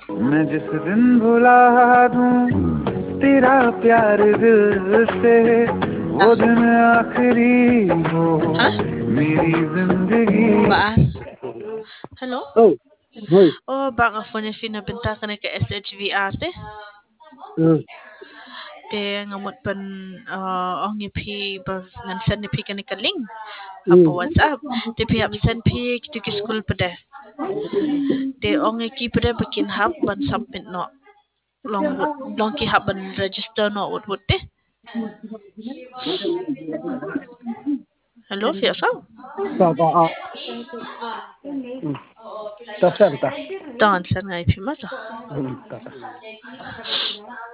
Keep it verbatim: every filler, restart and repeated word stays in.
मैं जिस दिन भुला दूं तेरा प्यार दिल से वो दिन आखिरी हो मेरी जिंदगी. Baas. Hello? Oh, hoy. Oh, baka phone finabenta ka na ka S H V ate. Uh, Te ngamot pan uh, ong ipi bas nansan ni pi ka ni kaling. Apa mm. WhatsApp. Te pi absen pi kitu ki school pada. Te ong iki pada bikin hub ban submit no. Long long ki hub ban register no would would te. Hello, Fiasa? Ta ta a. Mm. Ta sa ta. Dan san nga ipi masa. Mm, ta ta.